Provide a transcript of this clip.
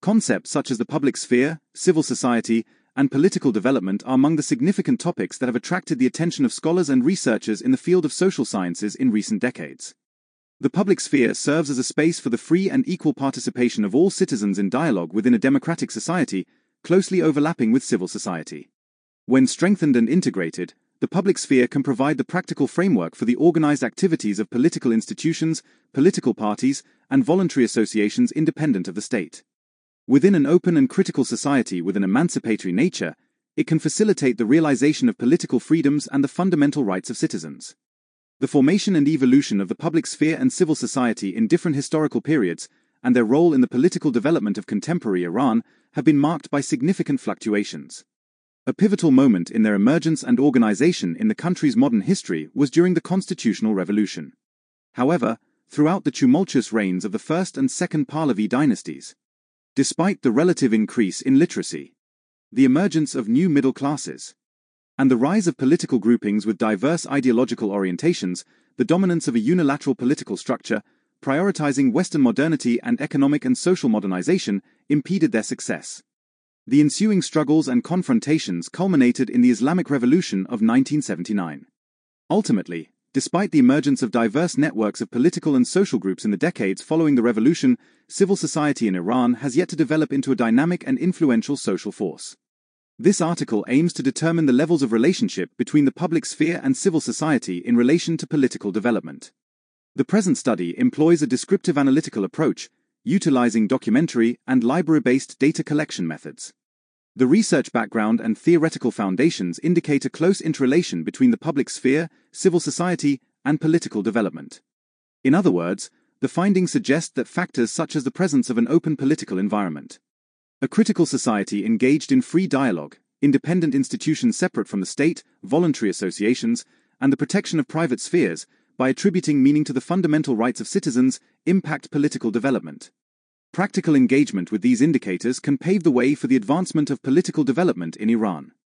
Concepts such as the public sphere, civil society, and political development are among the significant topics that have attracted the attention of scholars and researchers in the field of social sciences in recent decades. The public sphere serves as a space for the free and equal participation of all citizens in dialogue within a democratic society, closely overlapping with civil society. When strengthened and integrated, the public sphere can provide the practical framework for the organized activities of political institutions, political parties, and voluntary associations independent of the state. Within an open and critical society with an emancipatory nature, it can facilitate the realization of political freedoms and the fundamental rights of citizens. The formation and evolution of the public sphere and civil society in different historical periods, and their role in the political development of contemporary Iran, have been marked by significant fluctuations. A pivotal moment in their emergence and organization in the country's modern history was during the Constitutional Revolution. However, throughout the tumultuous reigns of the First and Second Pahlavi dynasties, despite the relative increase in literacy, the emergence of new middle classes, and the rise of political groupings with diverse ideological orientations, the dominance of a unilateral political structure, prioritizing Western modernity and economic and social modernization, impeded their success. The ensuing struggles and confrontations culminated in the Islamic Revolution of 1979. Ultimately, despite the emergence of diverse networks of political and social groups in the decades following the revolution, civil society in Iran has yet to develop into a dynamic and influential social force. This article aims to determine the levels of relationship between the public sphere and civil society in relation to political development. The present study employs a descriptive analytical approach, utilizing documentary and library-based data collection methods. The research background and theoretical foundations indicate a close interrelation between the public sphere, civil society, and political development. In other words, the findings suggest that factors such as the presence of an open political environment, a critical society engaged in free dialogue, independent institutions separate from the state, voluntary associations, and the protection of private spheres, by attributing meaning to the fundamental rights of citizens, impact political development. Practical engagement with these indicators can pave the way for the advancement of political development in Iran.